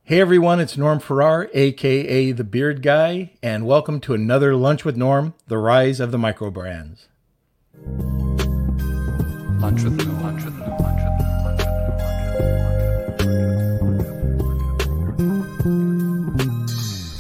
Hey everyone, it's Norm Farrar, aka The Beard Guy, and welcome to another Lunch with Norm, the rise of the micro brands. Lunch with Norm, lunch with Norm, lunch with Norm, lunch with Norm.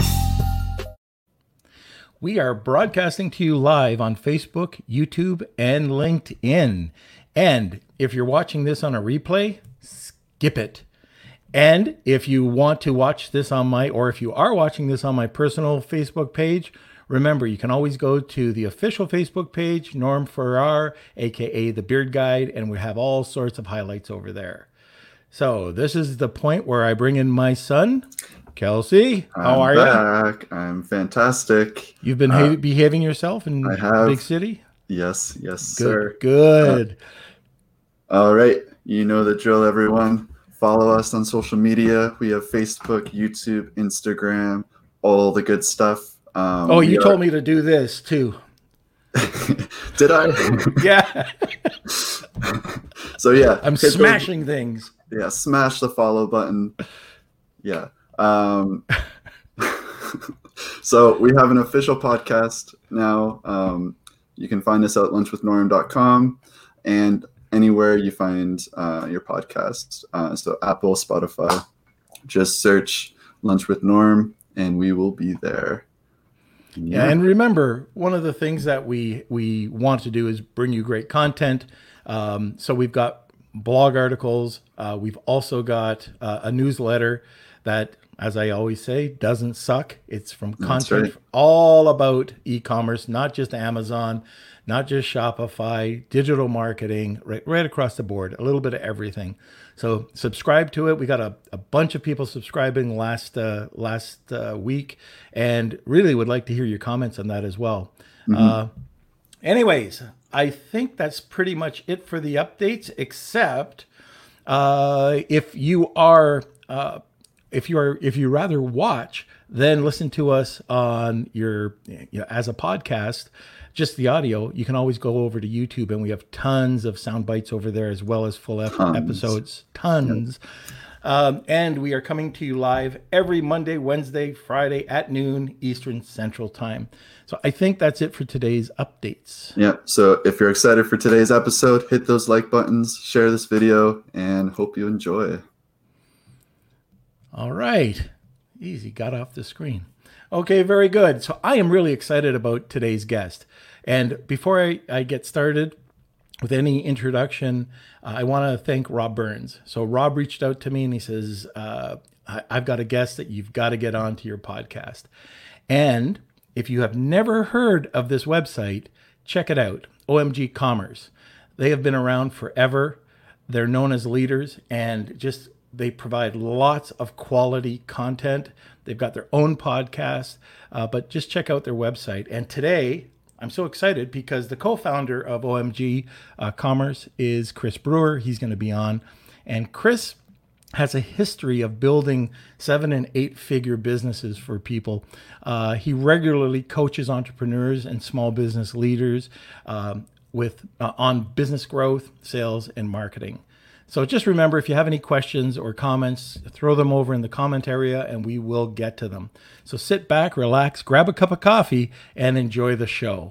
We are broadcasting to you live on Facebook, YouTube, and LinkedIn. And if you're watching this on a replay, skip it. And if you want to watch this on if you are watching this on my personal Facebook page, remember, you can always go to the official Facebook page, Norm Farrar, aka The Beard Guide, and we have all sorts of highlights over there. So this is the point where I bring in my son, Kelsey. How are you? I'm fantastic. You've been behaving yourself in the big city? Yes, Good, sir. Good. All right. You know the drill, everyone. Follow us on social media. We have Facebook, YouTube, Instagram, all the good stuff. You told me to do this too. Did I? Yeah. So yeah. I'm smashing things. Yeah, smash the follow button. Yeah. So we have an official podcast now. You can find us at lunchwithnorm.com and anywhere you find your podcasts. So Apple, Spotify, just search Lunch with Norm and we will be there. Yeah. And remember, one of the things that we want to do is bring you great content. So we've got blog articles. We've also got a newsletter that, as I always say, doesn't suck. It's from content all about e-commerce, not just Amazon, not just Shopify, digital marketing, right across the board, a little bit of everything. So subscribe to it. We got a bunch of people subscribing last week, and really would like to hear your comments on that as well. Mm-hmm. Anyways, I think that's pretty much it for the updates, except if you rather watch than listen to us on as a podcast, just the audio, you can always go over to YouTube, and we have tons of sound bites over there as well as full episodes. Tons. Yep. And we are coming to you live every Monday, Wednesday, Friday at noon Eastern Central Time. So I think that's it for today's updates. Yeah. So if you're excited for today's episode, hit those like buttons, share this video, and hope you enjoy. All right. Easy. Got off the screen. Okay, very good. So I am really excited about today's guest. And before I get started with any introduction, I want to thank Rob Burns. So Rob reached out to me and he says, I've got a guest that you've got to get onto your podcast. And if you have never heard of this website, check it out, OMG Commerce. They have been around forever. They're known as leaders, and they provide lots of quality content. They've got their own podcast, but just check out their website. And today, I'm so excited because the co-founder of OMG Commerce is Chris Brewer. He's going to be on. And Chris has a history of building 7- and 8-figure businesses for people. He regularly coaches entrepreneurs and small business leaders on business growth, sales, and marketing. So just remember, if you have any questions or comments, throw them over in the comment area and we will get to them. So sit back, relax, grab a cup of coffee, and enjoy the show.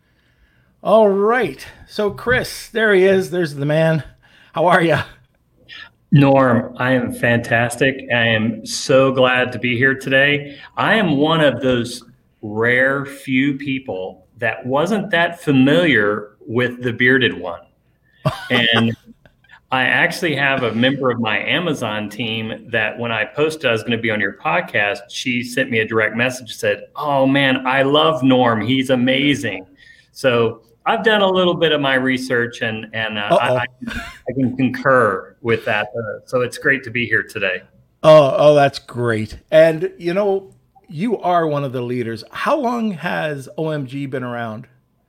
All right. So Chris, there he is. There's the man. How are you? Norm, I am fantastic. I am so glad to be here today. I am one of those rare few people that wasn't that familiar with the bearded one. And I actually have a member of my Amazon team that when I posted I was going to be on your podcast, she sent me a direct message, said, "Oh man, I love Norm. He's amazing." So I've done a little bit of my research and I can concur with that. So it's great to be here today. Oh, that's great. And you are one of the leaders. How long has OMG been around?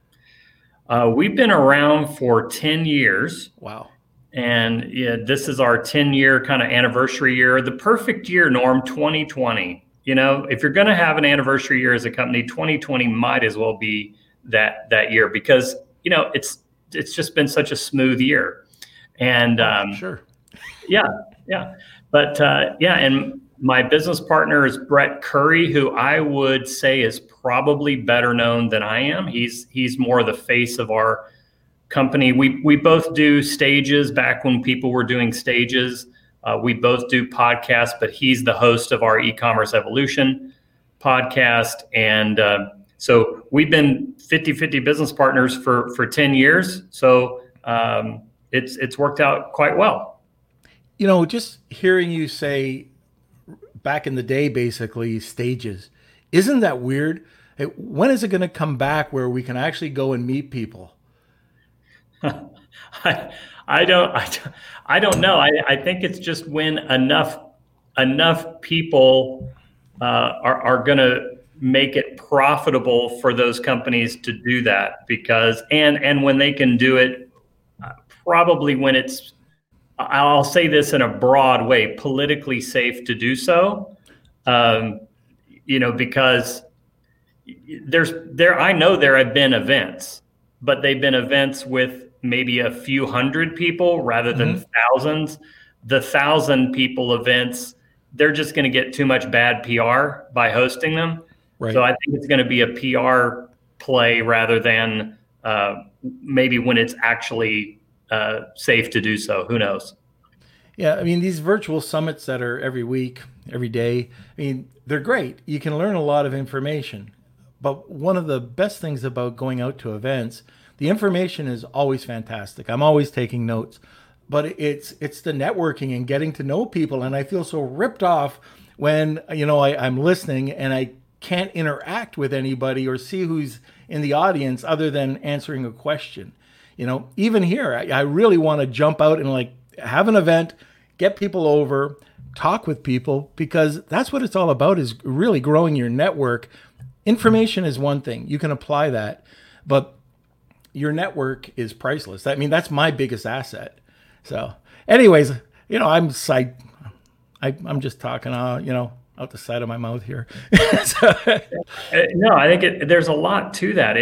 We've been around for 10 years. Wow. And yeah, this is our 10-year kind of anniversary year, the perfect year, Norm, 2020. If you're going to have an anniversary year as a company, 2020 might as well be that year because, it's just been such a smooth year. And sure. Yeah. But and my business partner is Brett Curry, who I would say is probably better known than I am. He's more the face of our company. We both do stages back when people were doing stages. We both do podcasts, but he's the host of our e-commerce evolution podcast. And so we've been 50-50 business partners for 10 years. So it's worked out quite well. You know, just hearing you say back in the day, basically stages, isn't that weird? When is it going to come back where we can actually go and meet people? I don't know. I think it's just when enough people are going to make it profitable for those companies to do that, because and when they can do it, probably when it's, I'll say this in a broad way, politically safe to do so. Because I know there have been events, but they've been events with maybe a few hundred people rather than thousands. The 1,000 people events, they're just going to get too much bad PR by hosting them. Right. So I think it's going to be a PR play rather than maybe when it's actually safe to do so. Who knows? Yeah, I mean, these virtual summits that are every week, every day, I mean, they're great. You can learn a lot of information. But one of the best things about going out to events, the information is always fantastic. I'm always taking notes. But it's the networking and getting to know people. And I feel so ripped off when, I'm listening and I can't interact with anybody or see who's in the audience other than answering a question. Even here, I really want to jump out and have an event, get people over, talk with people, because that's what it's all about, is really growing your network. Information is one thing. You can apply that, but your network is priceless. I mean, that's my biggest asset. So anyways, I'm psyched. I'm just talking, out the side of my mouth here. No, I think there's a lot to that.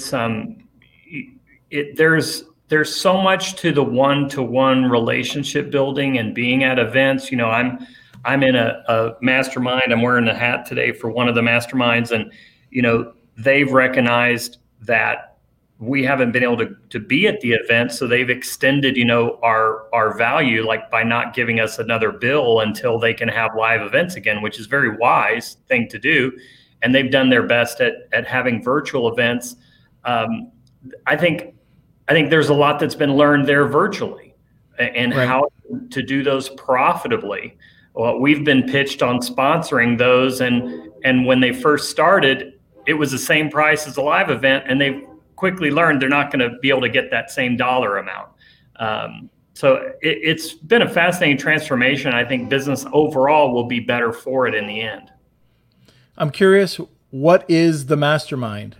There's so much to the one-to-one relationship building and being at events. I'm in a mastermind. I'm wearing a hat today for one of the masterminds, and they've recognized that we haven't been able to be at the event, so they've extended our value, by not giving us another bill until they can have live events again, which is a very wise thing to do. And they've done their best at having virtual events. I think there's a lot that's been learned there virtually, and right, how to do those profitably. Well, we've been pitched on sponsoring those, and when they first started, it was the same price as a live event, and they've quickly learned they're not going to be able to get that same dollar amount. So it's been a fascinating transformation. I think business overall will be better for it in the end. I'm curious, what is the mastermind?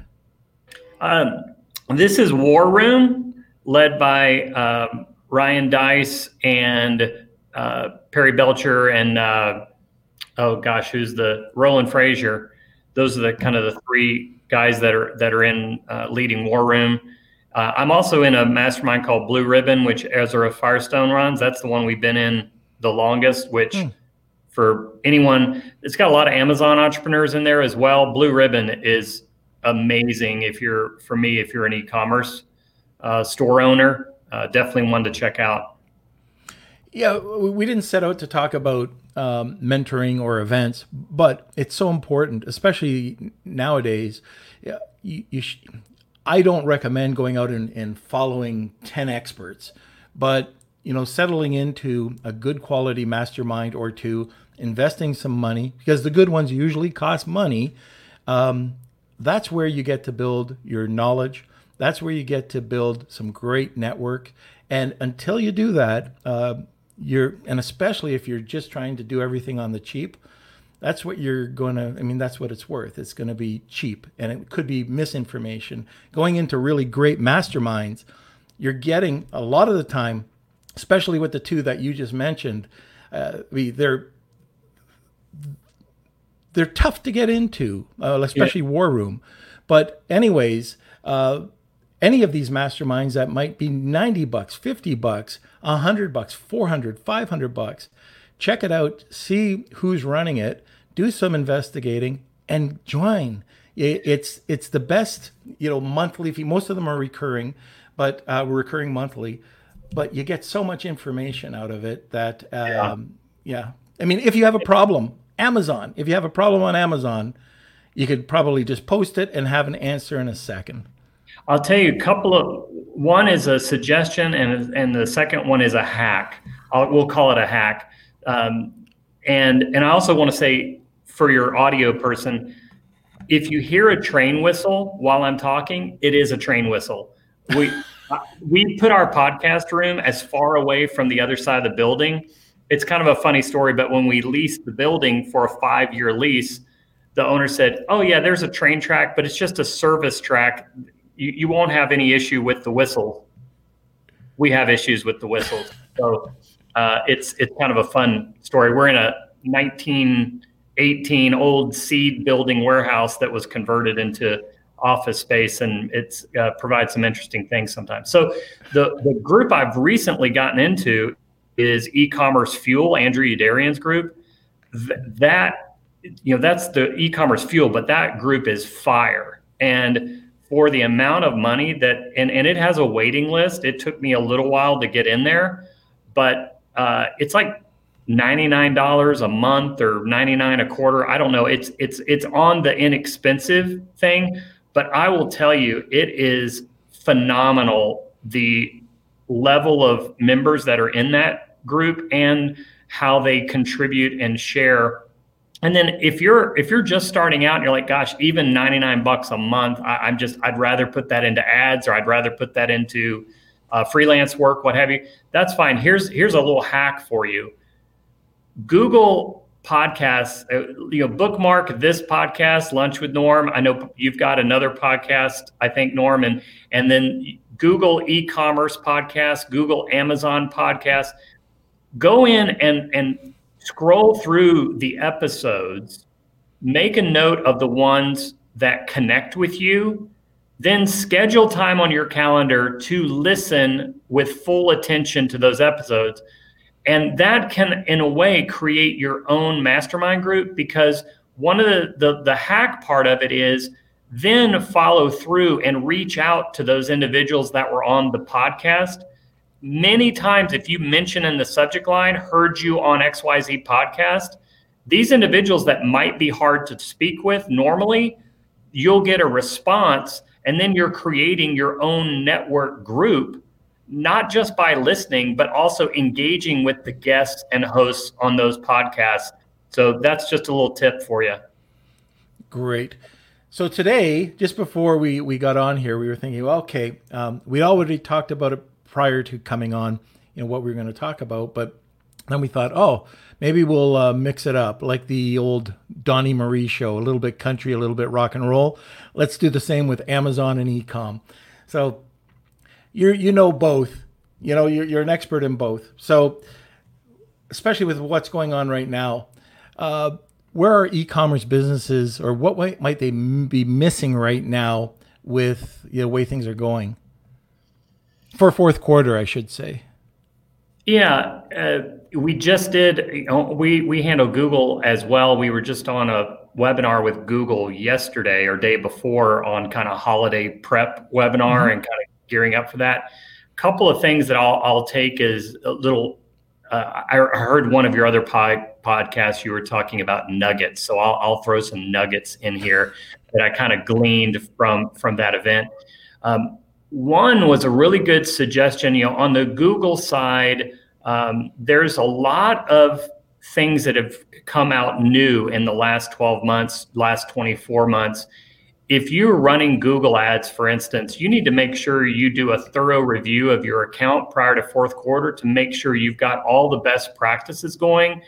This is War Room, led by Ryan Dice and Perry Belcher and who's the Roland Frazier. Those are the kind of the three guys that are in leading War Room. I'm also in a mastermind called Blue Ribbon, which Ezra Firestone runs. That's the one we've been in the longest, which for anyone, it's got a lot of Amazon entrepreneurs in there as well. Blue Ribbon is amazing if you're an e-commerce store owner. Definitely one to check out. Yeah, we didn't set out to talk about mentoring or events, but it's so important, especially nowadays. I don't recommend going out and following 10 experts, but settling into a good quality mastermind or two, investing some money, because the good ones usually cost money. That's where you get to build your knowledge. That's where you get to build some great network. And until you do that, and especially if you're just trying to do everything on the cheap, that's what that's what it's worth. It's going to be cheap, and it could be misinformation. Going into really great masterminds, you're getting a lot of the time, especially with the two that you just mentioned, they're tough to get into, especially War Room. But anyways, any of these masterminds that might be $90, $50, $100, $400, $500, check it out, see who's running it, do some investigating, and join. It's the best, monthly fee. Most of them are recurring, but we're recurring monthly. But you get so much information out of it that, yeah. I mean, if you have a problem, Amazon. If you have a problem on Amazon, you could probably just post it and have an answer in a second. I'll tell you one is a suggestion and the second one is a hack. We'll call it a hack. And I also want to say for your audio person, if you hear a train whistle while I'm talking, it is a train whistle. We put our podcast room as far away from the other side of the building. It's kind of a funny story, but when we leased the building for a 5-year lease, the owner said, "Oh yeah, there's a train track, but it's just a service track. You won't have any issue with the whistle." We have issues with the whistles. So it's kind of a fun story. We're in a 1918 old seed building warehouse that was converted into office space, and it's provides some interesting things sometimes. So the group I've recently gotten into is E-commerce Fuel, Andrew Youderian's group. That's the E-commerce Fuel, but that group is fire. And for the amount of money and it has a waiting list, it took me a little while to get in there, but it's like $99 a month or $99 a quarter. I don't know. It's on the inexpensive thing, but I will tell you, it is phenomenal, the level of members that are in that group and how they contribute and share. And then if you're just starting out and you're like, gosh, even $99 a month, I'd rather put that into ads, or I'd rather put that into freelance work, what have you. That's fine. Here's a little hack for you. Google Podcasts, bookmark this podcast, Lunch with Norm. I know you've got another podcast, I think, Norm, and then Google e-commerce podcast, Google Amazon podcast. Go in and scroll through the episodes, make a note of the ones that connect with you, then schedule time on your calendar to listen with full attention to those episodes. And that can, in a way, create your own mastermind group, because one of the hack part of it is then follow through and reach out to those individuals that were on the podcast. Many times, if you mention in the subject line, heard you on XYZ podcast, these individuals that might be hard to speak with normally, you'll get a response, and then you're creating your own network group, not just by listening, but also engaging with the guests and hosts on those podcasts. So that's just a little tip for you. Great. So today, just before we got on here, we were thinking, well, okay, we already talked about it prior to coming on, what we were going to talk about. But then we thought, oh, maybe we'll mix it up like the old Donnie Marie show, a little bit country, a little bit rock and roll. Let's do the same with Amazon and e-com. So you know both, you're an expert in both. So especially with what's going on right now, where are e-commerce businesses, or what way might they be missing right now with the way things are going? For fourth quarter, I should say. Yeah, we just did. We handle Google as well. We were just on a webinar with Google yesterday or day before on kind of holiday prep webinar and kind of gearing up for that. A couple of things that I'll take is a little. I heard one of your other podcasts. You were talking about nuggets, so I'll throw some nuggets in here that I kind of gleaned from that event. One was a really good suggestion. On the Google side, there's a lot of things that have come out new in the last 12 months, last 24 months. If you're running Google ads, for instance, you need to make sure you do a thorough review of your account prior to fourth quarter to make sure you've got all the best practices going.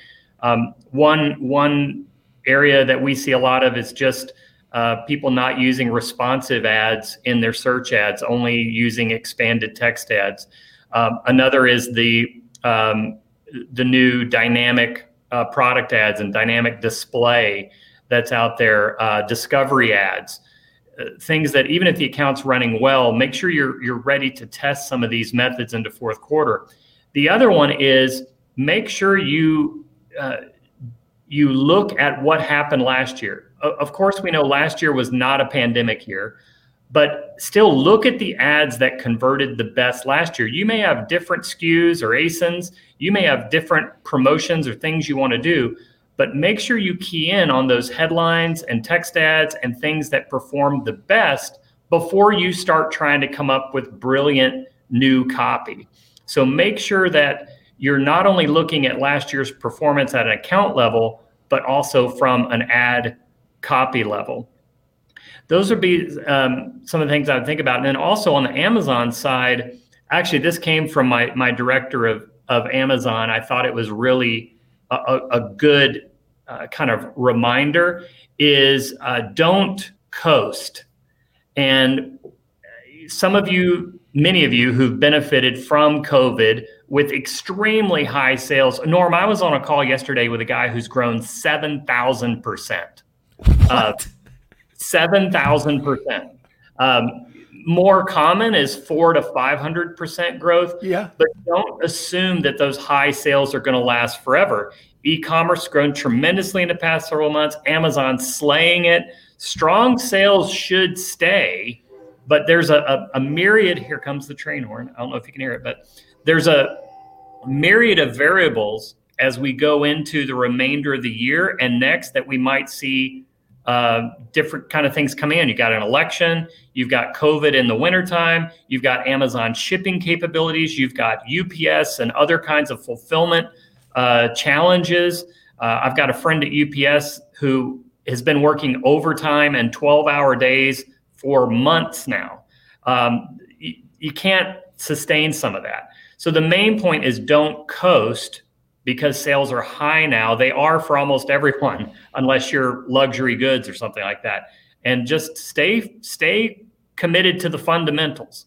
One area that we see a lot of is just people not using responsive ads in their search ads, only using expanded text ads. Another is the new dynamic product ads and dynamic display that's out there, discovery ads, things that even if the account's running well, make sure you're ready to test some of these methods into fourth quarter. The other one is make sure you you look at what happened last year. Of course, we know last year was not a pandemic year, but still look at the ads that converted the best last year. You may have different SKUs or ASINs. You may have different promotions or things you want to do, but make sure you key in on those headlines and text ads and things that perform the best before you start trying to come up with brilliant new copy. So make sure that you're not only looking at last year's performance at an account level, but also from an ad copy level. Those would be some of the things I would think about. And then also on the Amazon side, actually, this came from my director of Amazon. I thought it was really a good kind of reminder is don't coast. And some of you, many of you who've benefited from COVID with extremely high sales. Norm, I was on a call yesterday with a guy who's grown 7,000%. 7,000%. More common is 400 to 500% growth. Yeah. But don't assume that those high sales are going to last forever. E-commerce grown tremendously in the past several months. Amazon slaying it. Strong sales should stay, but there's a myriad. Here comes the train horn. I don't know if you can hear it, but there's a myriad of variables as we go into the remainder of the year and next that we might see different kind of things come in. You got an election, you've got COVID in the wintertime, you've got Amazon shipping capabilities, you've got UPS and other kinds of fulfillment challenges. I've got a friend at UPS who has been working overtime and 12-hour days for months now. You can't sustain some of that. So the main point is don't coast because sales are high now. They are for almost everyone, unless you're luxury goods or something like that. And just stay committed to the fundamentals.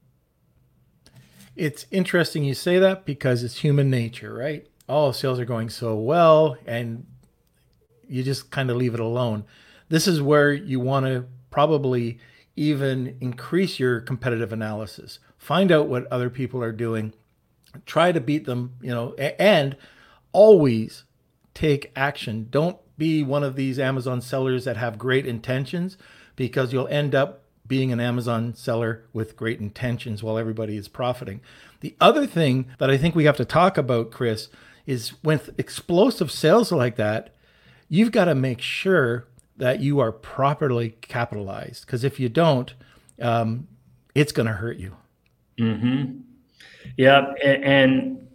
It's interesting you say that because it's human nature, right? Oh, sales are going so well, and you just kind of leave it alone. This is where you want to probably even increase your competitive analysis. Find out what other people are doing. Try to beat them, and always take action. Don't be one of these Amazon sellers that have great intentions, because you'll end up being an Amazon seller with great intentions while everybody is profiting. The other thing that I think we have to talk about, Chris, is with explosive sales like that, you've got to make sure that you are properly capitalized, because if you don't, it's going to hurt you. Mm-hmm. Yeah, and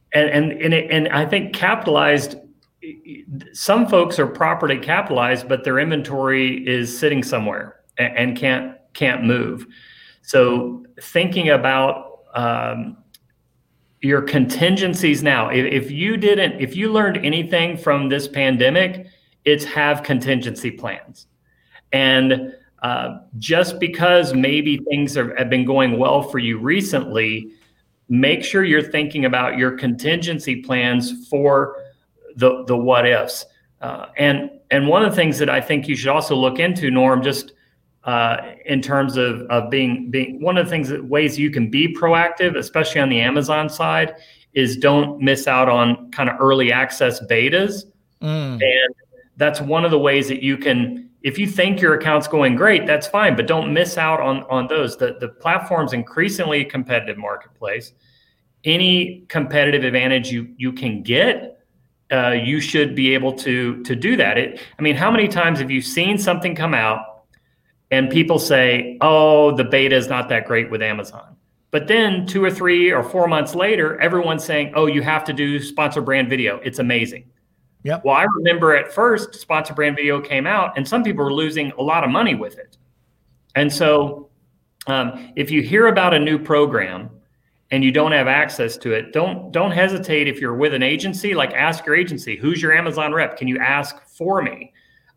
I think capitalized. Some folks are properly capitalized, but their inventory is sitting somewhere and can't move. So thinking about your contingencies now. If you learned anything from this pandemic, it's have contingency plans. And just because maybe things have been going well for you recently, make sure you're thinking about your contingency plans for the what ifs. And one of the things that I think you should also look into, Norm, just in terms of being one of the things ways you can be proactive, especially on the Amazon side, is don't miss out on kind of early access betas. And that's one of the ways that you can, if you think your account's going great, that's fine, but don't miss out on those. The platform's increasingly a competitive marketplace. Any competitive advantage you can get, you should be able to do that. How many times have you seen something come out and people say, oh, the beta is not that great with Amazon? But then 2 or 3 or 4 months later, everyone's saying, oh, you have to do sponsor brand video. It's amazing. Yep. Well, I remember at first sponsor brand video came out and some people were losing a lot of money with it. And so if you hear about a new program and you don't have access to it, don't hesitate. If you're with an agency, like ask your agency, who's your Amazon rep? Can you ask for me?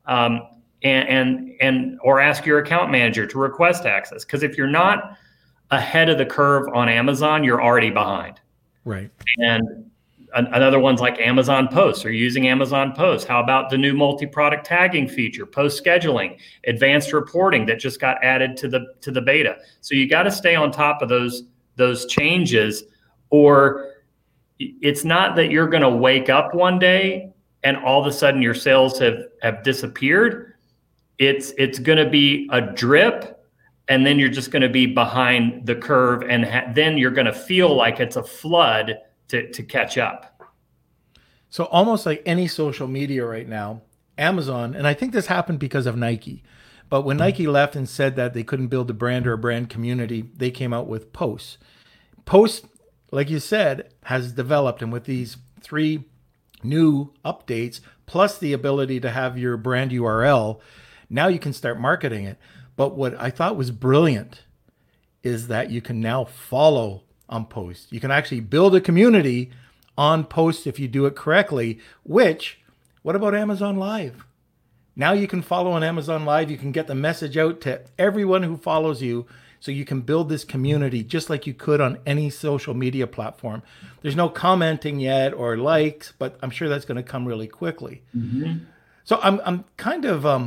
Or ask your account manager to request access. Because if you're not ahead of the curve on Amazon, you're already behind. Right. And another one's like Amazon Posts. Are you using Amazon Posts? How about the new multi-product tagging feature, post scheduling, advanced reporting that just got added to the beta? So you got to stay on top of those changes, or it's not that you're going to wake up one day and all of a sudden your sales have disappeared. It's going to be a drip, and then you're just going to be behind the curve, and then you're going to feel like it's a flood to catch up. So almost like any social media right now, Amazon, and I think this happened because of Nike, but when Nike left and said that they couldn't build a brand or a brand community, they came out with Post. Post, like you said, has developed, and with these 3 new updates, plus the ability to have your brand URL, now you can start marketing it. But what I thought was brilliant is that you can now follow on Post. You can actually build a community on Post if you do it correctly, what about Amazon Live? Now you can follow on Amazon Live. You can get the message out to everyone who follows you, so you can build this community just like you could on any social media platform. There's no commenting yet or likes, but I'm sure that's going to come really quickly. Mm-hmm. So I'm kind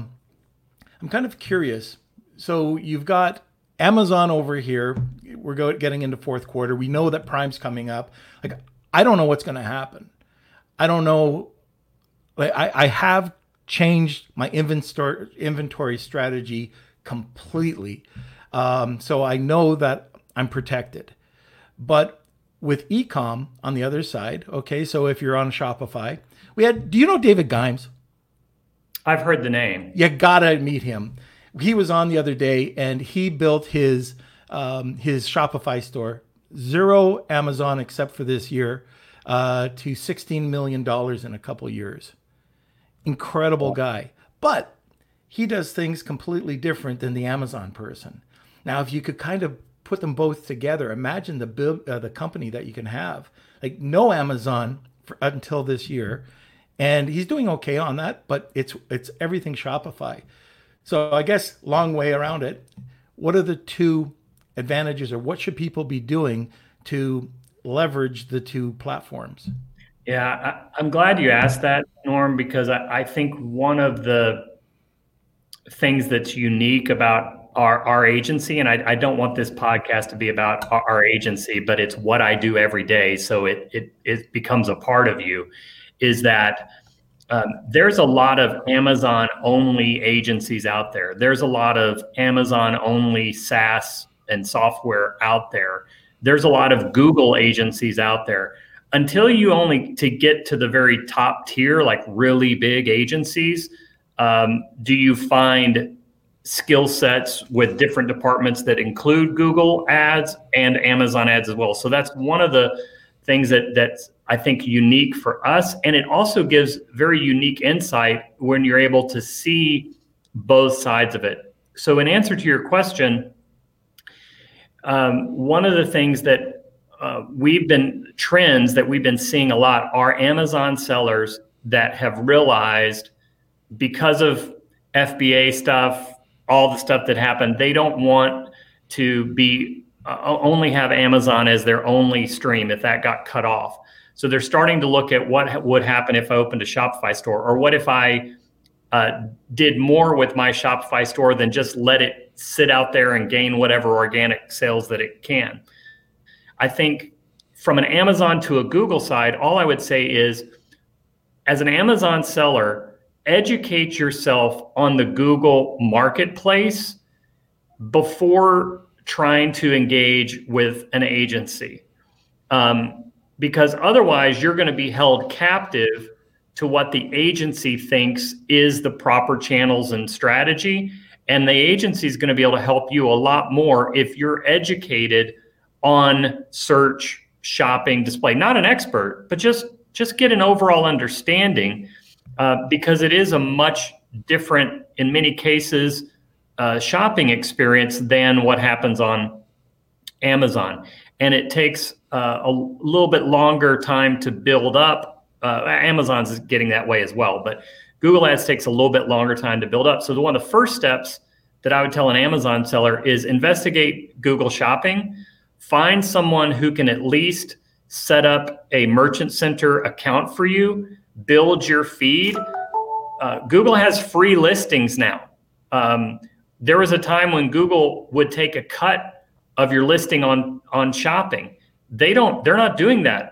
of curious. So you've got Amazon over here. We're getting into fourth quarter. We know that Prime's coming up. Like, I don't know what's going to happen. I don't know. Like, I have changed my inventory strategy completely. So I know that I'm protected. But with e-com on the other side, okay, so if you're on Shopify, do you know David Gimes? I've heard the name. You gotta meet him. He was on the other day, and he built his Shopify store, 0 Amazon except for this year, to $16 million in a couple years. Incredible guy. But he does things completely different than the Amazon person. Now, if you could kind of put them both together, imagine the company that you can have. Like, no Amazon until this year, and he's doing okay on that, but it's everything Shopify. So I guess long way around it. What are the 2 advantages, or what should people be doing to leverage the 2 platforms? Yeah, I'm glad you asked that, Norm, because I think one of the things that's unique about our agency, and I don't want this podcast to be about our agency, but it's what I do every day, so it becomes a part of you, is that there's a lot of Amazon-only agencies out there. There's a lot of Amazon-only SaaS and software out there. There's a lot of Google agencies out there. Until to get to the very top tier, like really big agencies, do you find skill sets with different departments that include Google ads and Amazon ads as well. So that's one of the things that's I think unique for us. And it also gives very unique insight when you're able to see both sides of it. So in answer to your question, one of the things that trends that we've been seeing a lot are Amazon sellers that have realized, because of FBA stuff, all the stuff that happened, they don't want to be only have Amazon as their only stream if that got cut off. So they're starting to look at what would happen if I opened a Shopify store, or what if I did more with my Shopify store than just let it sit out there and gain whatever organic sales that it can. I think from an Amazon to a Google side, all I would say is, as an Amazon seller, educate yourself on the Google marketplace before trying to engage with an agency. Because otherwise you're going to be held captive to what the agency thinks is the proper channels and strategy. And the agency is going to be able to help you a lot more if you're educated on search, shopping, display. Not an expert, but just get an overall understanding, because it is a much different, in many cases, shopping experience than what happens on Amazon. And it takes a little bit longer time to build up. Amazon's getting that way as well, but Google Ads takes a little bit longer time to build up. So one of the first steps that I would tell an Amazon seller is investigate Google Shopping. Find someone who can at least set up a Merchant Center account for you, build your feed. Google has free listings now. There was a time when Google would take a cut of your listing on shopping. They're not doing that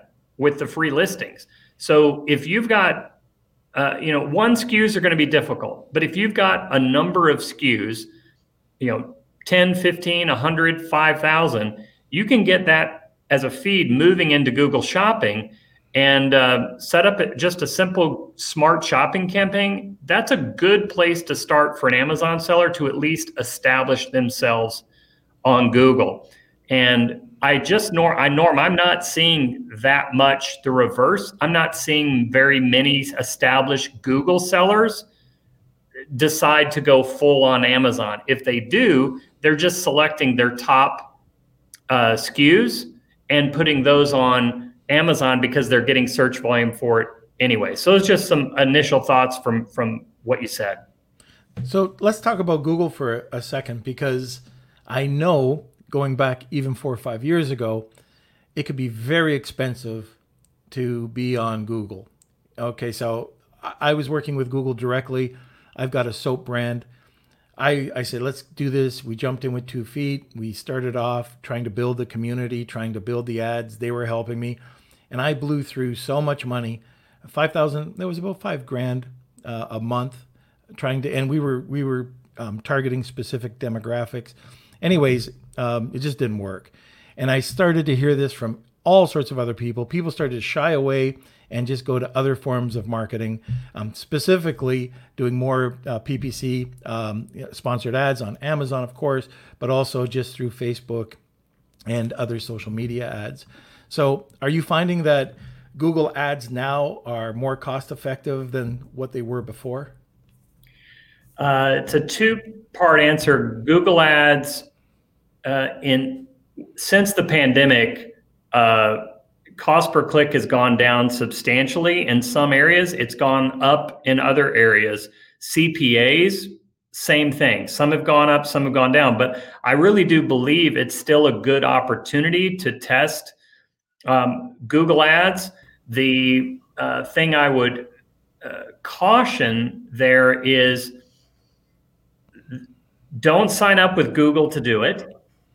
with the free listings. So if you've got, one SKUs are going to be difficult, but if you've got a number of SKUs, 10, 15, 100, 5,000, you can get that as a feed moving into Google Shopping and set up just a simple smart shopping campaign. That's a good place to start for an Amazon seller to at least establish themselves on Google. And Norm, I'm not seeing that much the reverse. I'm not seeing very many established Google sellers decide to go full on Amazon. If they do, they're just selecting their top SKUs and putting those on Amazon because they're getting search volume for it anyway. So it's just some initial thoughts from what you said. So let's talk about Google for a second, because I know going back even 4 or 5 years ago, it could be very expensive to be on Google. Okay, so I was working with Google directly. I've got a soap brand. I said, let's do this. We jumped in with 2 feet. We started off trying to build the community, trying to build the ads. They were helping me. And I blew through so much money. 5,000, that was about $5,000 a month trying to, and we were targeting specific demographics. Anyways, it just didn't work. And I started to hear this from all sorts of other people. People started to shy away and just go to other forms of marketing, specifically doing more PPC, sponsored ads on Amazon, of course, but also just through Facebook and other social media ads. So are you finding that Google ads now are more cost effective than what they were before? It's a 2-part answer. Google ads, since the pandemic, cost per click has gone down substantially in some areas. It's gone up in other areas. CPAs, same thing. Some have gone up, some have gone down. But I really do believe it's still a good opportunity to test Google ads. The thing I would caution there is don't sign up with Google to do it.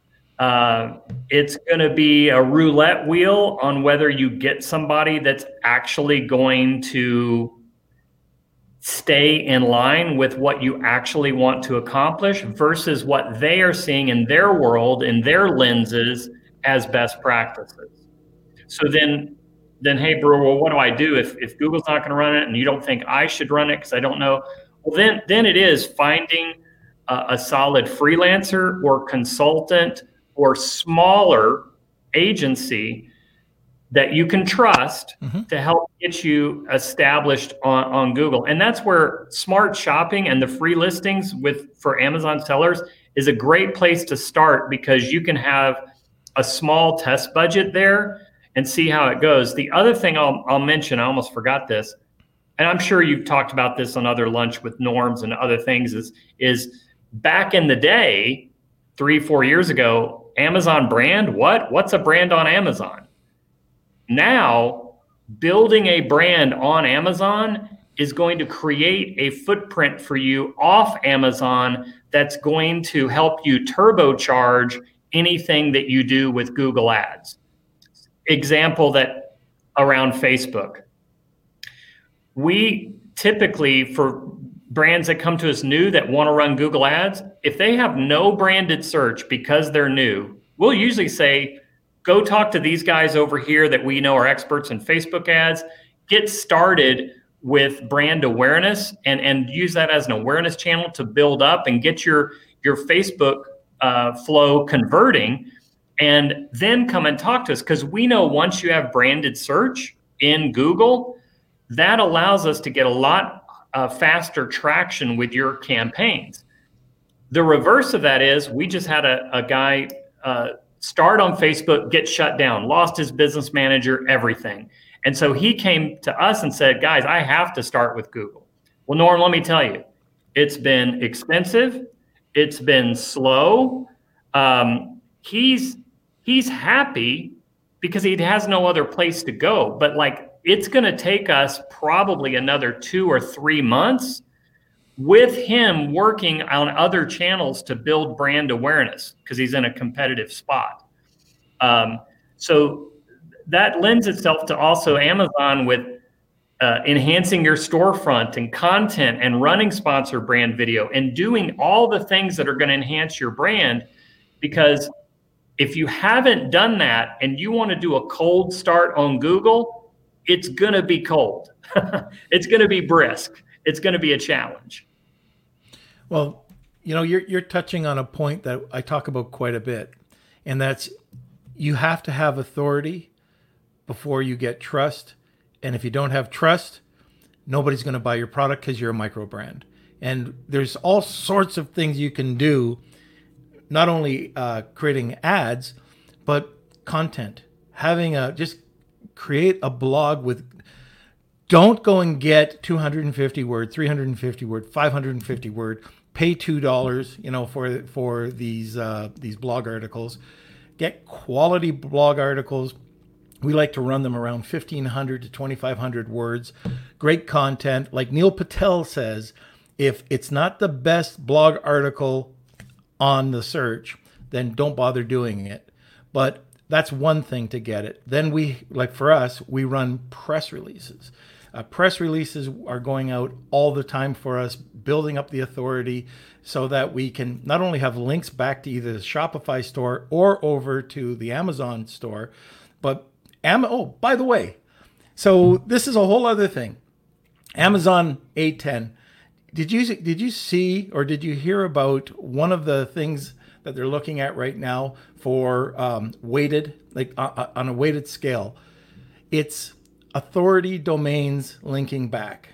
It's going to be a roulette wheel on whether you get somebody that's actually going to stay in line with what you actually want to accomplish versus what they are seeing in their world, in their lenses, as best practices. So then, hey, Brewer, well, what do I do if Google's not going to run it and you don't think I should run it because I don't know? Well, then it is finding a solid freelancer or consultant or smaller agency that you can trust to help get you established on Google. And that's where smart shopping and the free listings for Amazon sellers is a great place to start, because you can have a small test budget there and see how it goes. The other thing I'll mention, I almost forgot this, and I'm sure you've talked about this on other lunch with norms and other things, is back in the day, 3-4 years ago, Amazon brand, what's a brand on Amazon? Now, building a brand on Amazon is going to create a footprint for you off Amazon that's going to help you turbocharge anything that you do with Google Ads. Example that around Facebook. We typically, for brands that come to us new that want to run Google Ads, if they have no branded search because they're new, we'll usually say, go talk to these guys over here that we know are experts in Facebook ads, get started with brand awareness and use that as an awareness channel to build up and get your Facebook flow converting, and then come and talk to us. Because we know once you have branded search in Google, that allows us to get a lot faster traction with your campaigns. The reverse of that is we just had a guy start on Facebook, get shut down, lost his business manager, everything. And so he came to us and said, guys, I have to start with Google. Well, Norm, let me tell you, it's been expensive. It's been slow. He's happy because he has no other place to go. But it's going to take us probably another 2 or 3 months with him working on other channels to build brand awareness because he's in a competitive spot. So that lends itself to also Amazon with enhancing your storefront and content and running sponsor brand video and doing all the things that are going to enhance your brand. Because if you haven't done that and you want to do a cold start on Google, it's going to be cold. It's going to be brisk. It's going to be a challenge. Well, you're touching on a point that I talk about quite a bit, and that's you have to have authority before you get trust. And if you don't have trust, nobody's going to buy your product because you're a micro brand. And there's all sorts of things you can do, not only creating ads, but content. Just create a blog with, don't go and get 250 word, 350 word, 550 word, pay $2, for these blog articles. Get quality blog articles. We like to run them around 1,500 to 2,500 words. Great content. Like Neil Patel says, if it's not the best blog article on the search, then don't bother doing it. But that's one thing to get it. Then for us, we run press releases. Press releases are going out all the time for us, building up the authority so that we can not only have links back to either the Shopify store or over to the Amazon store, but by the way, so this is a whole other thing. Amazon A10. Did you see or did you hear about one of the things that they're looking at right now for weighted, like on a weighted scale? It's authority domains linking back.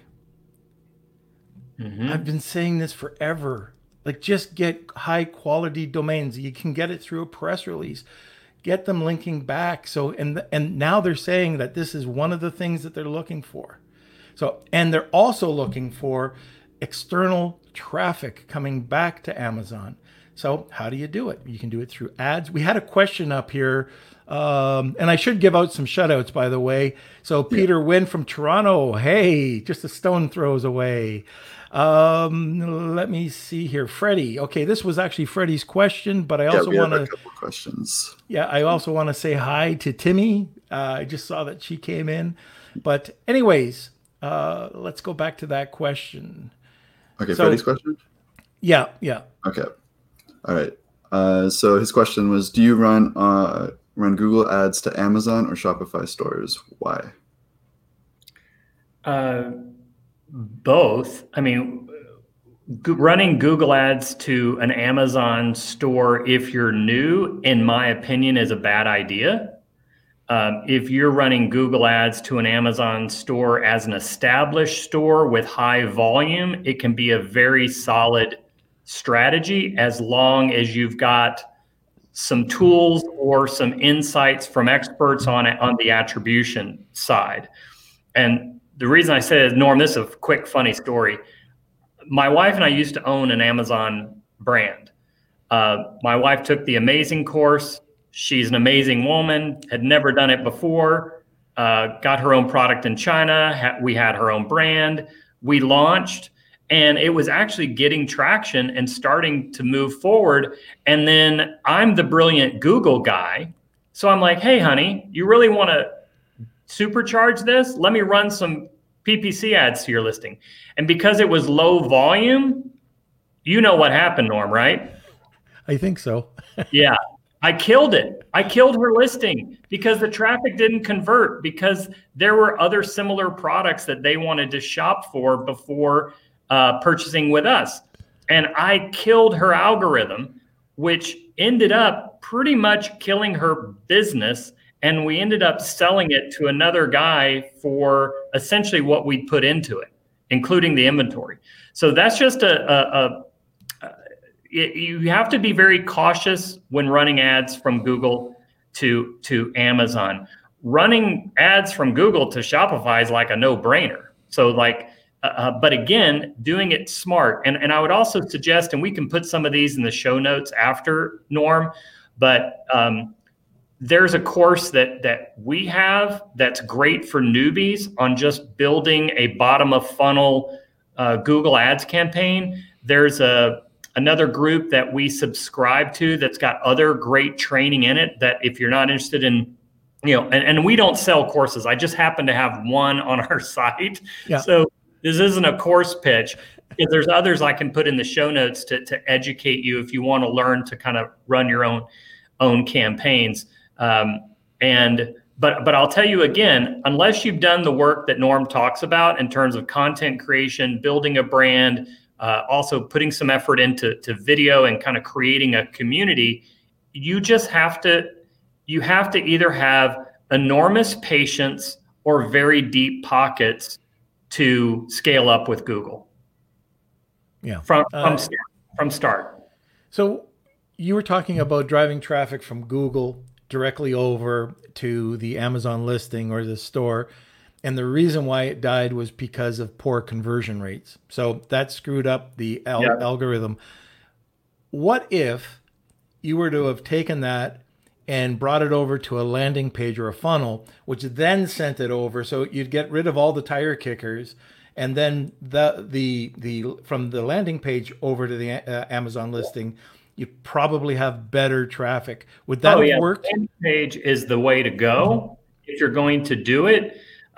Mm-hmm. I've been saying this forever. Like, just get high quality domains. You can get it through a press release. Get them linking back. So, and now they're saying that this is one of the things that they're looking for. So, and they're also looking for external traffic coming back to Amazon. So how do you do it? You can do it through ads. We had a question up here, and I should give out some shout outs, by the way. So Peter Wynn from Toronto, hey, just a stone throws away. Let me see here. Freddie. Okay, this was actually Freddie's question, but I also want to... a couple questions. Yeah, I also want to say hi to Timmy. I just saw that she came in. But anyways, let's go back to that question. Okay, so, Freddie's question? Yeah. Okay. All right. So his question was, do you run Google ads to Amazon or Shopify stores? Why? Both. I mean, running Google ads to an Amazon store, if you're new, in my opinion, is a bad idea. If you're running Google ads to an Amazon store as an established store with high volume, it can be a very solid strategy as long as you've got some tools or some insights from experts on the attribution side. And the reason I say is, Norm, this is a quick, funny story. My wife and I used to own an Amazon brand. My wife took the amazing course. She's an amazing woman, had never done it before, got her own product in China. We had her own brand. We launched, and it was actually getting traction and starting to move forward. And then I'm the brilliant Google guy. So I'm like, hey, honey, you really want to supercharge this? Let me run some PPC ads to your listing. And because it was low volume, you know what happened, Norm, right? I think so. Yeah. I killed it. I killed her listing because the traffic didn't convert, because there were other similar products that they wanted to shop for before purchasing with us. And I killed her algorithm, which ended up pretty much killing her business. And we ended up selling it to another guy for essentially what we put into it, including the inventory. So that's just you have to be very cautious when running ads from Google to Amazon. Running ads from Google to Shopify is like a no-brainer. So but again, doing it smart. And I would also suggest, and we can put some of these in the show notes after, Norm, but there's a course that we have that's great for newbies on just building a bottom of funnel Google Ads campaign. There's another group that we subscribe to that's got other great training in it, that if you're not interested in and we don't sell courses. I just happen to have one on our site. Yeah. So this isn't a course pitch. If there's others I can put in the show notes to educate you if you want to learn to kind of run your own campaigns. But I'll tell you again, unless you've done the work that Norm talks about in terms of content creation, building a brand, also putting some effort into video and kind of creating a community, you have to either have enormous patience or very deep pockets to scale up with Google. Yeah. From start. So you were talking about driving traffic from Google directly over to the Amazon listing or the store. And the reason why it died was because of poor conversion rates. So that screwed up the algorithm. What if you were to have taken that and brought it over to a landing page or a funnel, which then sent it over? So you'd get rid of all the tire kickers, and then the from the landing page over to the Amazon listing, you probably have better traffic. Would that have worked? The landing page is the way to go if you're going to do it.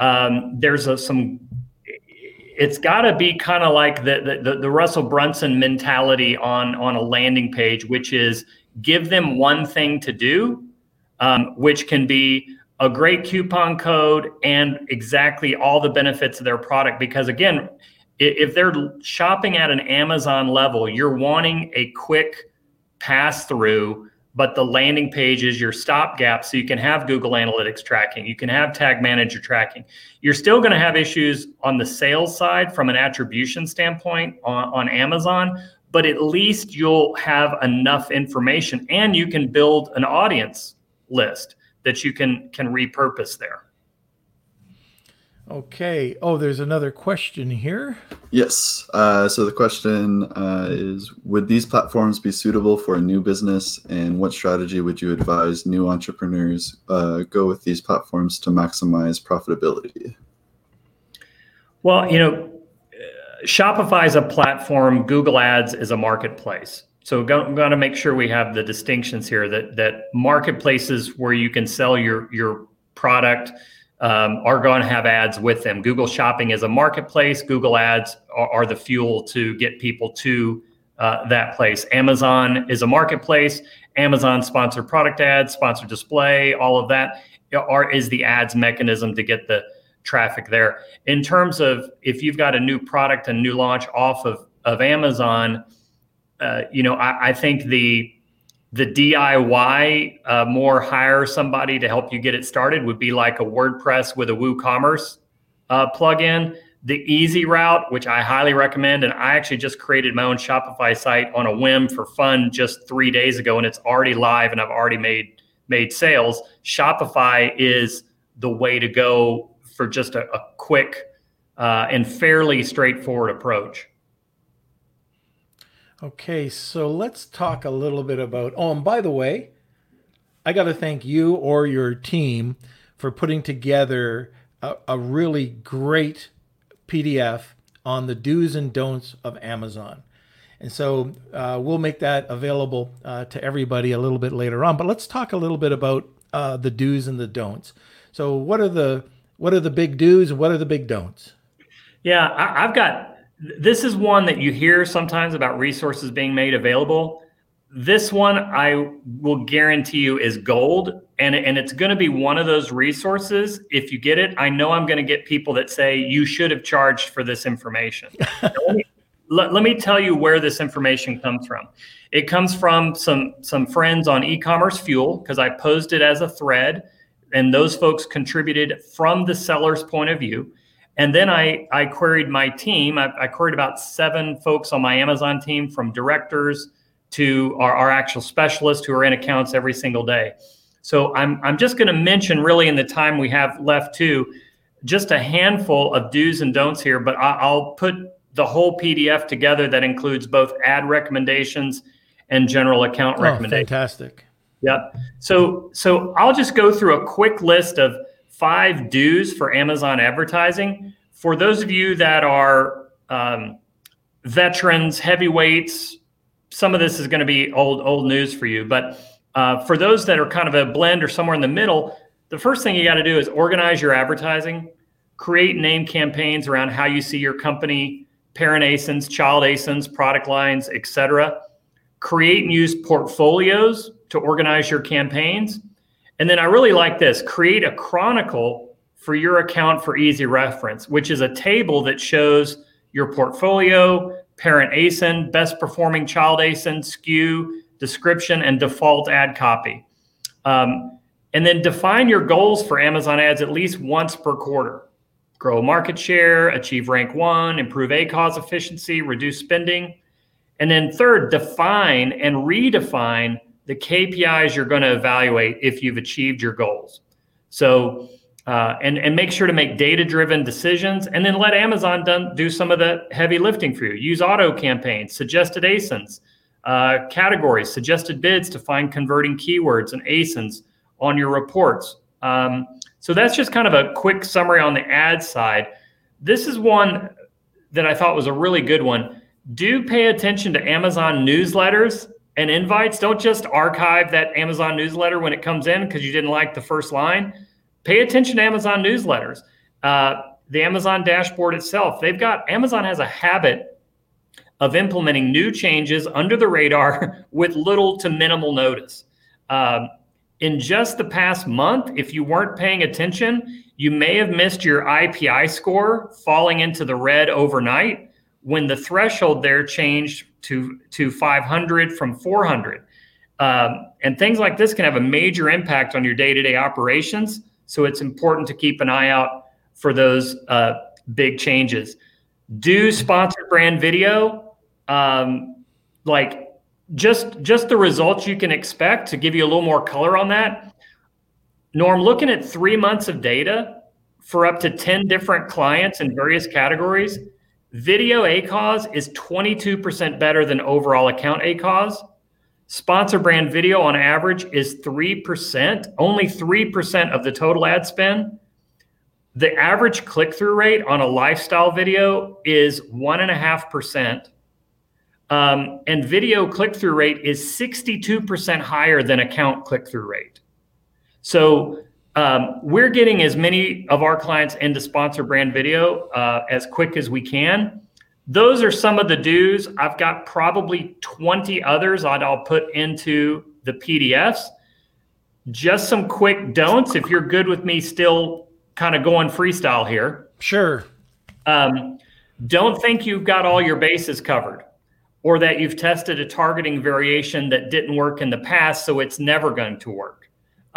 It's got to be kind of like the Russell Brunson mentality on a landing page, which is give them one thing to do, which can be a great coupon code and exactly all the benefits of their product. Because again, if they're shopping at an Amazon level, you're wanting a quick pass through, but the landing page is your stopgap. So you can have Google Analytics tracking, you can have Tag Manager tracking. You're still going to have issues on the sales side from an attribution standpoint on Amazon, but at least you'll have enough information and you can build an audience list that you can repurpose there. Okay. Oh, there's another question here. Yes. So the question is, would these platforms be suitable for a new business? And what strategy would you advise new entrepreneurs go with these platforms to maximize profitability? Well, Shopify is a platform. Google Ads is a marketplace. So we're going to make sure we have the distinctions here that marketplaces where you can sell your product are going to have ads with them. Google Shopping is a marketplace. Google Ads are the fuel to get people to that place. Amazon is a marketplace. Amazon sponsored product ads, sponsored display, all of that is the ads mechanism to get the traffic there. In terms of if you've got a new product, a new launch off of Amazon, I think the DIY, more hire somebody to help you get it started would be like a WordPress with a WooCommerce plugin. The easy route, which I highly recommend, and I actually just created my own Shopify site on a whim for fun just 3 days ago, and it's already live and I've already made sales. Shopify is the way to go for just a quick and fairly straightforward approach. Okay, so let's talk a little bit about, and by the way, I got to thank you or your team for putting together a really great PDF on the do's and don'ts of Amazon. And so we'll make that available to everybody a little bit later on. But let's talk a little bit about the do's and the don'ts. So what are the big do's and what are the big don'ts? Yeah, this is one that you hear sometimes about resources being made available. This one I will guarantee you is gold, and it's going to be one of those resources. If you get it, I know I'm going to get people that say you should have charged for this information. Let me tell you where this information comes from. It comes from some friends on e-commerce Fuel, because I posed it as a thread, and those folks contributed from the seller's point of view. And then I queried my team. I queried about 7 folks on my Amazon team, from directors to our actual specialists who are in accounts every single day. So I'm just going to mention, really in the time we have left too, just a handful of do's and don'ts here, but I'll put the whole PDF together that includes both ad recommendations and general account recommendations. Fantastic. Yep. So I'll just go through a quick list of 5 do's for Amazon advertising. For those of you that are veterans, heavyweights, some of this is going to be old news for you. But for those that are kind of a blend or somewhere in the middle, the first thing you got to do is organize your advertising, create name campaigns around how you see your company, parent ASINs, child ASINs, product lines, etc. Create and use portfolios to organize your campaigns. And then I really like this, create a chronicle for your account for easy reference, which is a table that shows your portfolio, parent ASIN, best performing child ASIN, SKU, description, and default ad copy. And then define your goals for Amazon ads at least once per quarter. Grow market share, achieve rank 1, improve ACOS efficiency, reduce spending. And then third, define and redefine the KPIs you're going to evaluate if you've achieved your goals. So, and make sure to make data-driven decisions, and then let Amazon do some of the heavy lifting for you. Use auto campaigns, suggested ASINs, categories, suggested bids to find converting keywords and ASINs on your reports. So that's just kind of a quick summary on the ad side. This is one that I thought was a really good one. Do pay attention to Amazon newsletters and invites. Don't just archive that Amazon newsletter when it comes in because you didn't like the first line. Pay attention to Amazon newsletters. The Amazon dashboard itself, Amazon has a habit of implementing new changes under the radar with little to minimal notice. In just the past month, if you weren't paying attention, you may have missed your IPI score falling into the red overnight when the threshold there changed to 500 from 400. And things like this can have a major impact on your day-to-day operations. So it's important to keep an eye out for those big changes. Do sponsored brand video, just the results you can expect. To give you a little more color on that, Norm, looking at 3 months of data for up to 10 different clients in various categories, video ACOS is 22% better than overall account ACOS. Sponsor brand video on average is 3%, only 3% of the total ad spend. The average click-through rate on a lifestyle video is 1.5%. And video click-through rate is 62% higher than account click-through rate. So we're getting as many of our clients into sponsor brand video as quick as we can. Those are some of the do's. I've got probably 20 others I'll put into the PDFs. Just some quick don'ts if you're good with me still kind of going freestyle here. Sure. Don't think you've got all your bases covered, or that you've tested a targeting variation that didn't work in the past, so it's never going to work.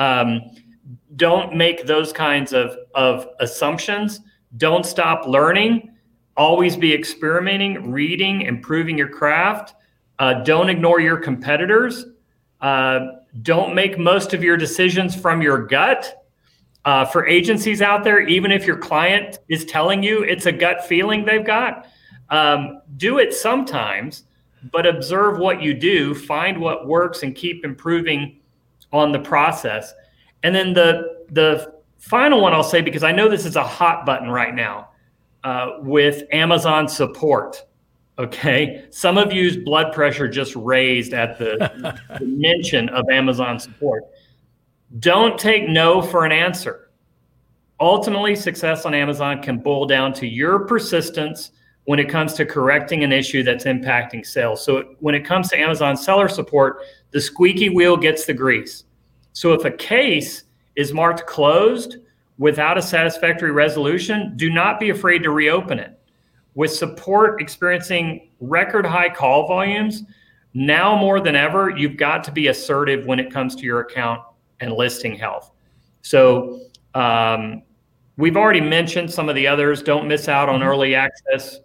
Don't make those kinds of assumptions. Don't stop learning. Always be experimenting, reading, improving your craft. Don't ignore your competitors. Don't make most of your decisions from your gut. For agencies out there, even if your client is telling you it's a gut feeling they've got, do it sometimes, but observe what you do, find what works, and keep improving on the process. And then the final one I'll say, because I know this is a hot button right now, with Amazon support. Okay. Some of you's blood pressure just raised at the mention of Amazon support. Don't take no for an answer. Ultimately, success on Amazon can boil down to your persistence when it comes to correcting an issue that's impacting sales. So when it comes to Amazon seller support, the squeaky wheel gets the grease. So if a case is marked closed without a satisfactory resolution, do not be afraid to reopen it. With support experiencing record high call volumes, now more than ever, you've got to be assertive when it comes to your account and listing health. So we've already mentioned some of the others. Don't miss out on early access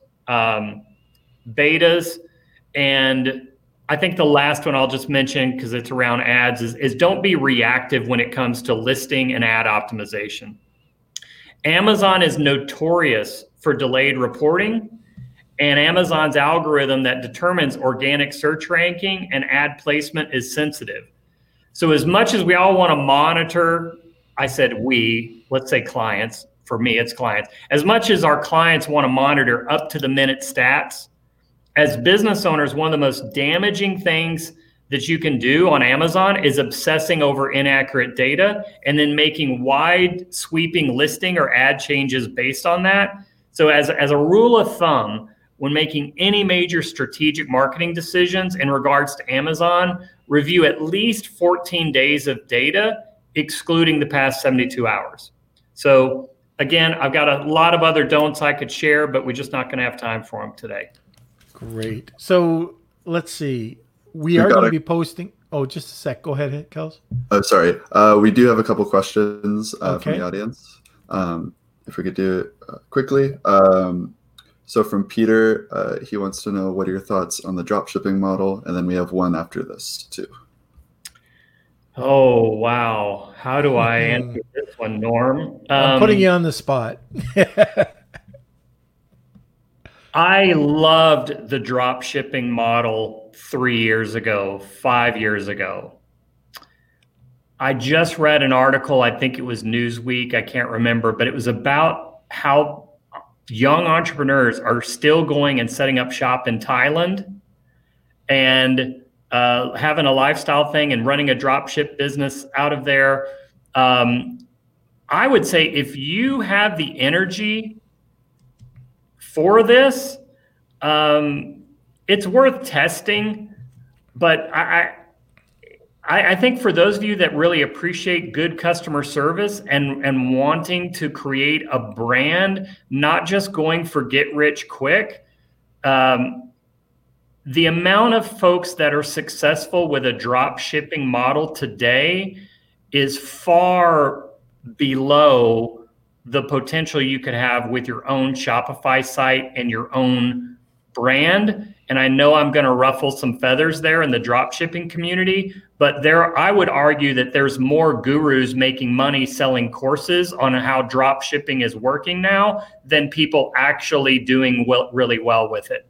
betas. And I think the last one I'll just mention, because it's around ads, is don't be reactive when it comes to listing and ad optimization. Amazon is notorious for delayed reporting, and Amazon's algorithm that determines organic search ranking and ad placement is sensitive. So as much as we all want to monitor, I said we, let's say clients, for me it's clients, as much as our clients want to monitor up to the minute stats, as business owners, one of the most damaging things that you can do on Amazon is obsessing over inaccurate data and then making wide sweeping listing or ad changes based on that. So as a rule of thumb, when making any major strategic marketing decisions in regards to Amazon, review at least 14 days of data, excluding the past 72 hours. So again, I've got a lot of other don'ts I could share, but we're just not going to have time for them today. Great. So let's see. We are going to be posting. Oh, just a sec. Go ahead, Kels. Oh, sorry. We do have a couple questions from Okay. the audience. If we could do it quickly. So from Peter, he wants to know, what are your thoughts on the drop shipping model? And then we have one after this too. Oh, wow. How do I answer this one, Norm? I'm putting you on the spot. I loved the drop shipping model 3 years ago, 5 years ago. I just read an article, I think it was Newsweek, I can't remember, but it was about how young entrepreneurs are still going and setting up shop in Thailand and having a lifestyle thing and running a drop ship business out of there. I would say if you have the energy for this, it's worth testing. But I think for those of you that really appreciate good customer service and wanting to create a brand, not just going for get rich quick, the amount of folks that are successful with a drop shipping model today is far below the potential you could have with your own Shopify site and your own brand. And I know I'm going to ruffle some feathers there in the drop shipping community, but I would argue that there's more gurus making money selling courses on how drop shipping is working now than people actually doing really well with it.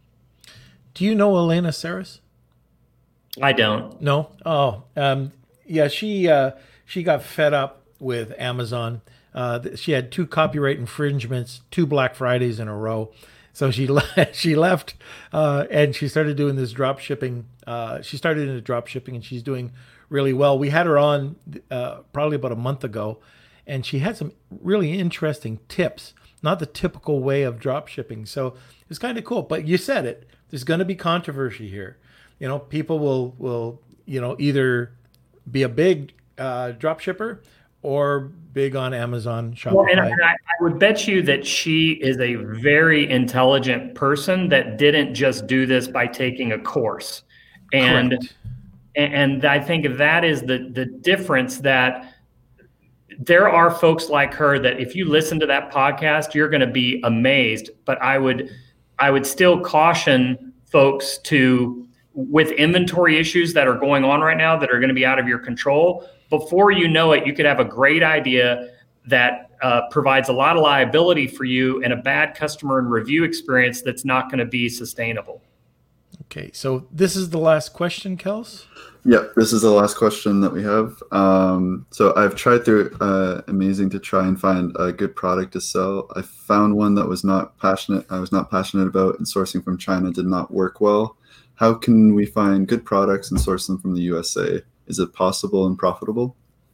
Do you know Elena Saris? I don't. No. Oh, yeah. She got fed up with Amazon. She had 2 copyright infringements, 2 Black Fridays in a row. So she left, and she started doing this drop shipping. She started into drop shipping, and she's doing really well. We had her on probably about a month ago, and she had some really interesting tips, not the typical way of drop shipping. So it's kind of cool. But you said it. There's going to be controversy here. You know, people will either be a big drop shipper or big on Amazon, Shopify. Well, and I would bet you that she is a very intelligent person that didn't just do this by taking a course. And Correct. and I think that is the difference, that there are folks like her that if you listen to that podcast, you're going to be amazed. But I would still caution folks with inventory issues that are going on right now that are going to be out of your control. Before you know it, you could have a great idea that provides a lot of liability for you and a bad customer and review experience that's not going to be sustainable. Okay, so this is the last question, Kels? Yep, this is the last question that we have. So I've tried through Amazing to try and find a good product to sell. I found one that I was not passionate about, and sourcing from China did not work well. How can we find good products and source them from the USA? Is it possible and profitable?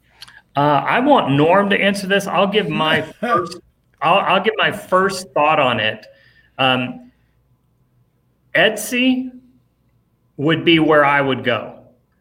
I want Norm to answer this. I'll give my first. I'll give my first thought on it. Etsy would be where I would go.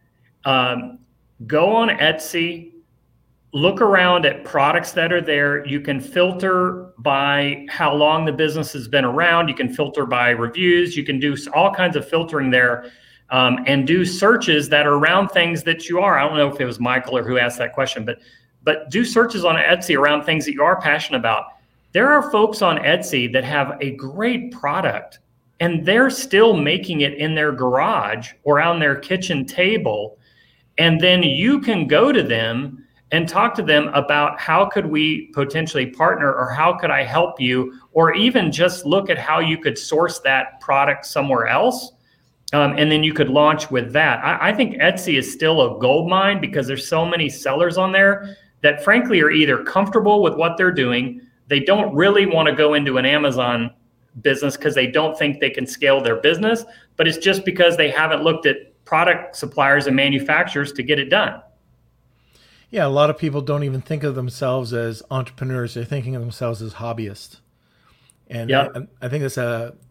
Go on Etsy, look around at products that are there. You can filter by how long the business has been around. You can filter by reviews. You can do all kinds of filtering there, and do searches that are around things that you are. I don't know if it was Michael or who asked that question, but do searches on Etsy around things that you are passionate about. There are folks on Etsy that have a great product, and they're still making it in their garage or on their kitchen table. And then you can go to them and talk to them about how could we potentially partner, or how could I help you, or even just look at how you could source that product somewhere else. And then you could launch with that. I think Etsy is still a gold mine because there's so many sellers on there that frankly are either comfortable with what they're doing. They don't really want to go into an Amazon business because they don't think they can scale their business, but it's just because they haven't looked at product suppliers and manufacturers to get it done. Yeah, a lot of people don't even think of themselves as entrepreneurs. They're thinking of themselves as hobbyists. And Yep. I think that's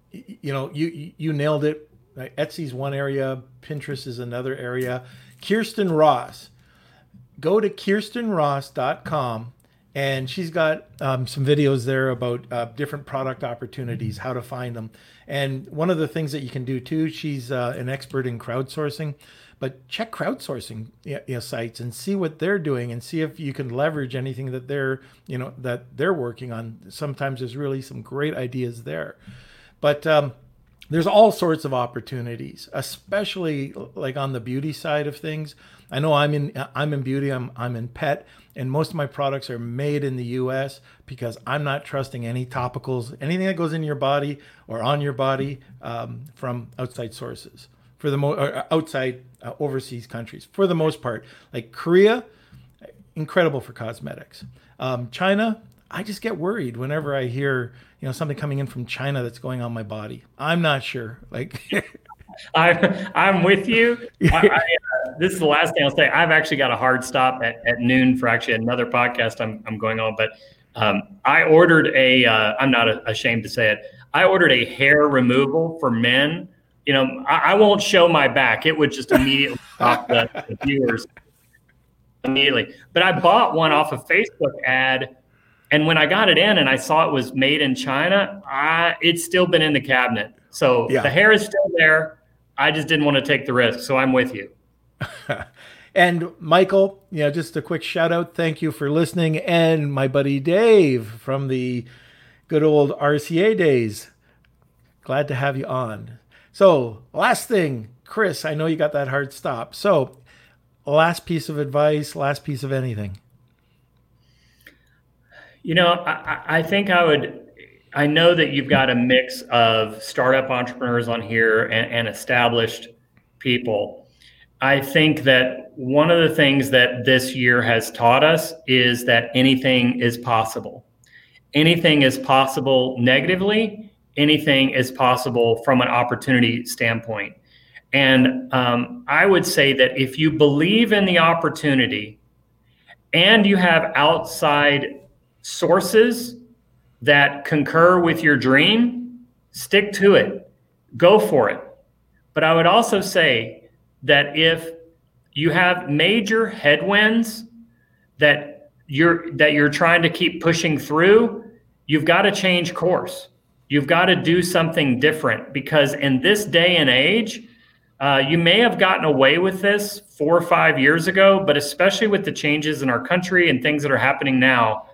you nailed it. Like, Etsy's one area, Pinterest is another area. Kirsten Ross. Go to kirstenross.com, and she's got some videos there about different product opportunities, how to find them. And one of the things that you can do too, she's an expert in crowdsourcing, but check crowdsourcing sites and see what they're doing and see if you can leverage anything that they're working on. Sometimes there's really some great ideas there. But there's all sorts of opportunities, especially like on the beauty side of things. I know I'm in beauty, I'm in pet, and most of my products are made in the US because I'm not trusting any topicals, anything that goes in your body or on your body from outside sources, for the outside overseas countries for the most part. Like Korea, incredible for cosmetics. China, I just get worried whenever I hear something coming in from China that's going on my body. I'm not sure. Like, I'm with you. This is the last thing I'll say. I've actually got a hard stop at noon for actually another podcast I'm going on. But I ordered I'm not ashamed to say it. I ordered a hair removal for men. I won't show my back. It would just immediately stop the viewers immediately. But I bought one off a Facebook ad. And when I got it in and I saw it was made in China, it's still been in the cabinet. So The hair is still there. I just didn't want to take the risk. So I'm with you. And Michael, just a quick shout out. Thank you for listening. And my buddy Dave from the good old RCA days. Glad to have you on. So last thing, Chris, I know you got that hard stop. So last piece of advice, last piece of anything. I think I know that you've got a mix of startup entrepreneurs on here and established people. I think that one of the things that this year has taught us is that anything is possible. Anything is possible negatively. Anything is possible from an opportunity standpoint. And I would say that if you believe in the opportunity and you have outside sources that concur with your dream, stick to it, go for it. But I would also say that if you have major headwinds that you're trying to keep pushing through, you've got to change course. You've got to do something different, because in this day and age, you may have gotten away with this 4 or 5 years ago, but especially with the changes in our country and things that are happening now,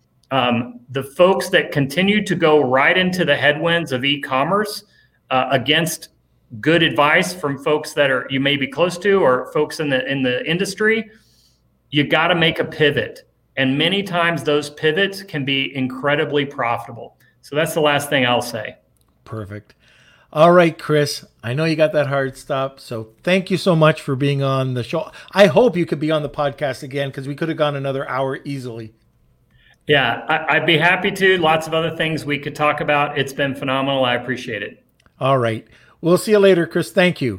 the folks that continue to go right into the headwinds of e-commerce against good advice from folks that you may be close to, or folks in the industry, you got to make a pivot. And many times those pivots can be incredibly profitable. So that's the last thing I'll say. Perfect. All right, Chris, I know you got that hard stop. So thank you so much for being on the show. I hope you could be on the podcast again, because we could have gone another hour easily. Yeah, I'd be happy to. Lots of other things we could talk about. It's been phenomenal. I appreciate it. All right. We'll see you later, Chris. Thank you.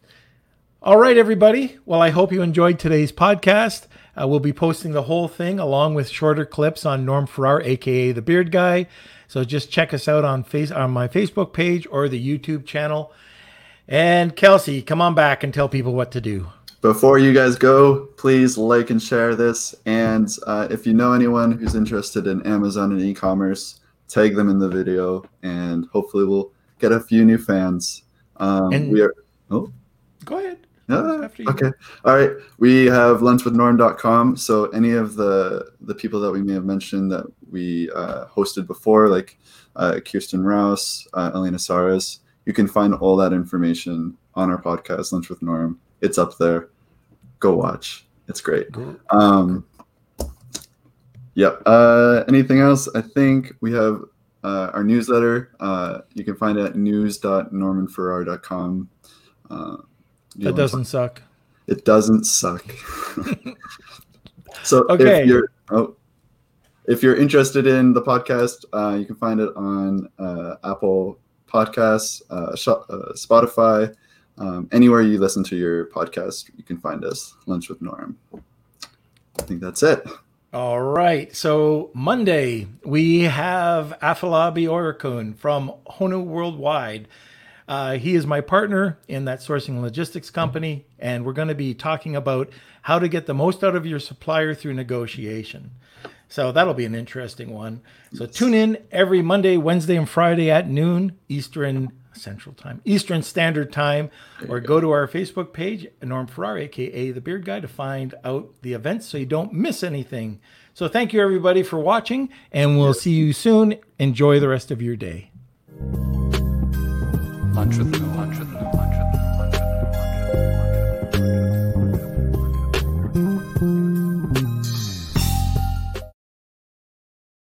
All right, everybody. Well, I hope you enjoyed today's podcast. We'll be posting the whole thing along with shorter clips on Norm Farrar, aka The Beard Guy. So just check us out on my Facebook page or the YouTube channel. And Kelsey, come on back and tell people what to do. Before you guys go, please like and share this. And if you know anyone who's interested in Amazon and e-commerce, tag them in the video, and hopefully we'll get a few new fans. Go ahead. Okay. All right. We have lunchwithnorm.com. So any of the people that we may have mentioned that we hosted before, like Kirsten Rouse, Elena Saras, you can find all that information on our podcast, Lunch with Norm. It's up there. Go watch. It's great. Yep. Anything else? I think we have our newsletter. You can find it at news.normanfarrar.com. That doesn't suck. It doesn't suck. So okay. if you're interested in the podcast, you can find it on Apple Podcasts, Spotify, Anywhere you listen to your podcast, you can find us, Lunch with Norm. I think that's it. All right. So Monday, we have Afolabi Orikun from Honu Worldwide. He is my partner in that sourcing logistics company, and we're going to be talking about how to get the most out of your supplier through negotiation. So that'll be an interesting one. So tune in every Monday, Wednesday, and Friday at noon Eastern Standard Time, or go to our Facebook page, Norm Ferrari, aka The Beard Guy, to find out the events so you don't miss anything. So thank you everybody for watching, and we'll see you soon. Enjoy the rest of your day. Lunch with Norm.